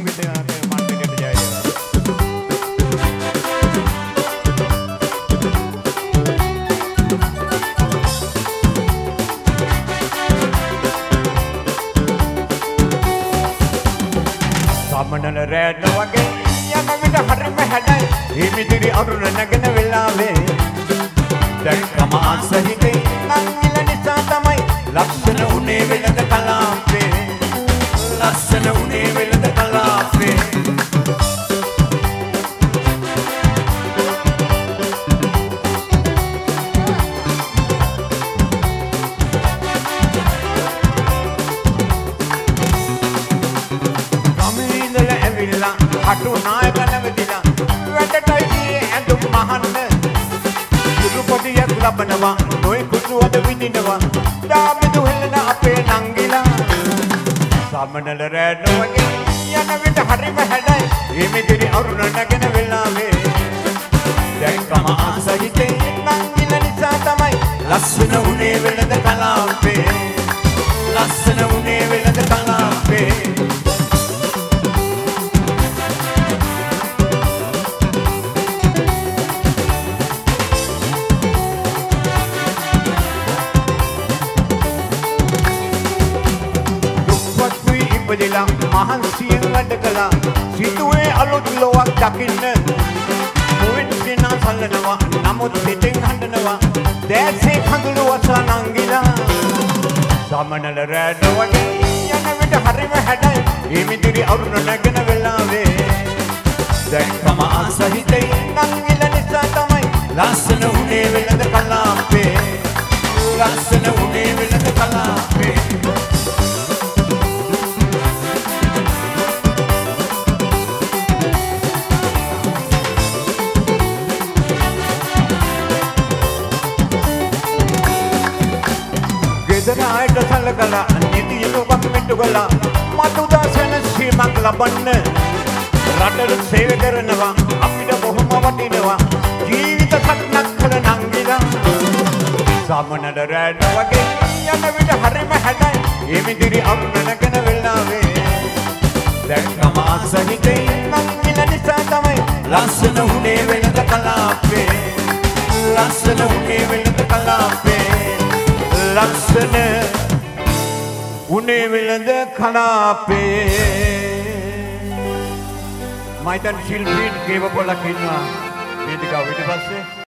සංගීතනාට මණ්ඩලයට ජය වේවා. සමනල රැඳ වගේ යන විට හරිම හැඩයි හිමිදිරි අරුණ නැගෙන වෙලාවේ දැක්කම අසහිතේ නංගිල නිසා තමයි ලක්ෂණ උනේ වෙලද කලාපේ ලස්සන උනේ වෙලද කලාපේ අටු නායක නැවතිලා වැඩටයි ගියේ ඇඳුම් මහන්න සුළුපොඩියක් ලබනවා නොයි කුසුවද විඳිනවා දාබිදු හෙලන අපේ නංගිලා සමනල රැඳ වගේ යන විට හරිම හැඩයි හිමිදිරි අරුණ නැගෙන වෙලාවේ දැක්කම අසහිතේ නංගිල නිසා තමයි ලස්සන උනේ වෙලද කලාපේ ලස්සන උනේ වෙලද කලාපේ දිලා මහන්සියෙන් වැඩ කළා සිතුවේ අලුත් ලෝවක් දකින්න මුවින් දිනා සල්ලනවා නමුත් පිටින් හඬනවා දැසේ කඳුළු වසා නංගිලා සමනල රැඳ වගේ යන විට හරිම හැඩයි හිමිදිරි අරුණ නැගෙන වෙලාවේ දැක්කම අසහිතේ නංගිල නිසා තමයි ලස්සන උනේ වෙලද කලාපේ ලස්සන උනේ වෙලද කලාපේ ගෙදරායට සලකලා නිදියුවක් මිටු කළා මතුදාසන සීමක් ලබන්න රටට සේවය කරනවා අපිට බොහොම වටිනවා ජීවිත සටනක් කළ නංගිලා සමනල රැඳ වගේ යන විට හරිම හැඩයි හිමිදිරි අරුණ නැගෙන වෙලාවේ දැක්කම අසහිතේ නංගිල නිසා තමයි ලස්සන උනේ වෙලද කලාපේ ලස්සන උනේ වෙලද කලාපේ ලක්ෂණ උනේ වෙලඳ කලාපේ මයිතන් ශිල්පීන් ගේව පොලක් ඉන්නවා වේදිකාව ඊට පස්සේ